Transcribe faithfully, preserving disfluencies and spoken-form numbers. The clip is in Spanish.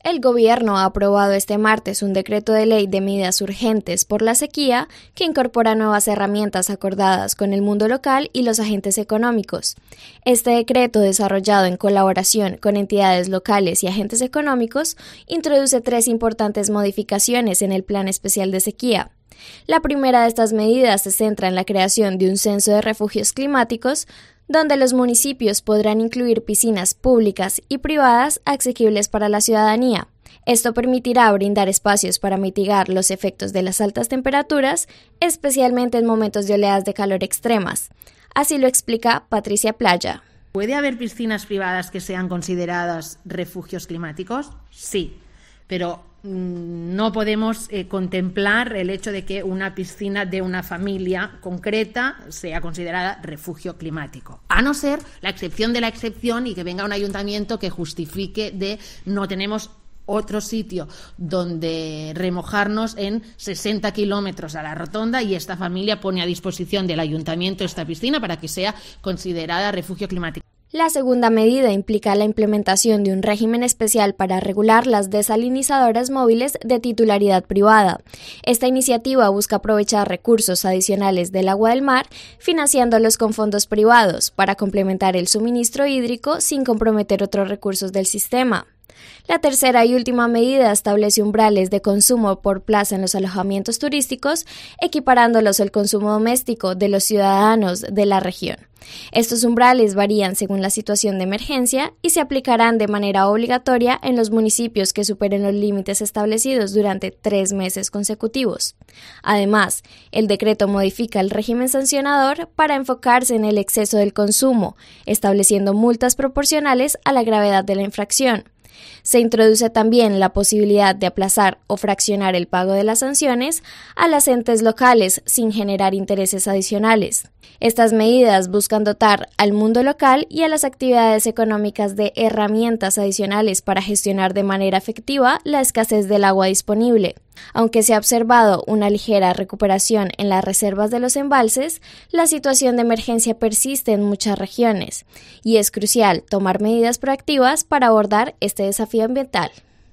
El gobierno ha aprobado este martes un decreto de ley de medidas urgentes por la sequía que incorpora nuevas herramientas acordadas con el mundo local y los agentes económicos. Este decreto, desarrollado en colaboración con entidades locales y agentes económicos, introduce tres importantes modificaciones en el Plan Especial de Sequía. La primera de estas medidas se centra en la creación de un censo de refugios climáticos, donde los municipios podrán incluir piscinas públicas y privadas asequibles para la ciudadanía. Esto permitirá brindar espacios para mitigar los efectos de las altas temperaturas, especialmente en momentos de oleadas de calor extremas. Así lo explica Patricia Playa. ¿Puede haber piscinas privadas que sean consideradas refugios climáticos? Sí, pero mmm, no podemos eh, contemplar el hecho de que una piscina de una familia concreta sea considerada refugio climático, a no ser la excepción de la excepción y que venga un ayuntamiento que justifique de no tenemos otro sitio donde remojarnos en sesenta kilómetros a la rotonda y esta familia pone a disposición del ayuntamiento esta piscina para que sea considerada refugio climático. La segunda medida implica la implementación de un régimen especial para regular las desalinizadoras móviles de titularidad privada. Esta iniciativa busca aprovechar recursos adicionales del agua del mar, financiándolos con fondos privados para complementar el suministro hídrico sin comprometer otros recursos del sistema. La tercera y última medida establece umbrales de consumo por plaza en los alojamientos turísticos, equiparándolos al consumo doméstico de los ciudadanos de la región. Estos umbrales varían según la situación de emergencia y se aplicarán de manera obligatoria en los municipios que superen los límites establecidos durante tres meses consecutivos. Además, el decreto modifica el régimen sancionador para enfocarse en el exceso del consumo, estableciendo multas proporcionales a la gravedad de la infracción. Se introduce también la posibilidad de aplazar o fraccionar el pago de las sanciones a las entes locales sin generar intereses adicionales. Estas medidas buscan dotar al mundo local y a las actividades económicas de herramientas adicionales para gestionar de manera efectiva la escasez del agua disponible. Aunque se ha observado una ligera recuperación en las reservas de los embalses, la situación de emergencia persiste en muchas regiones y es crucial tomar medidas proactivas para abordar este desafío ambiental.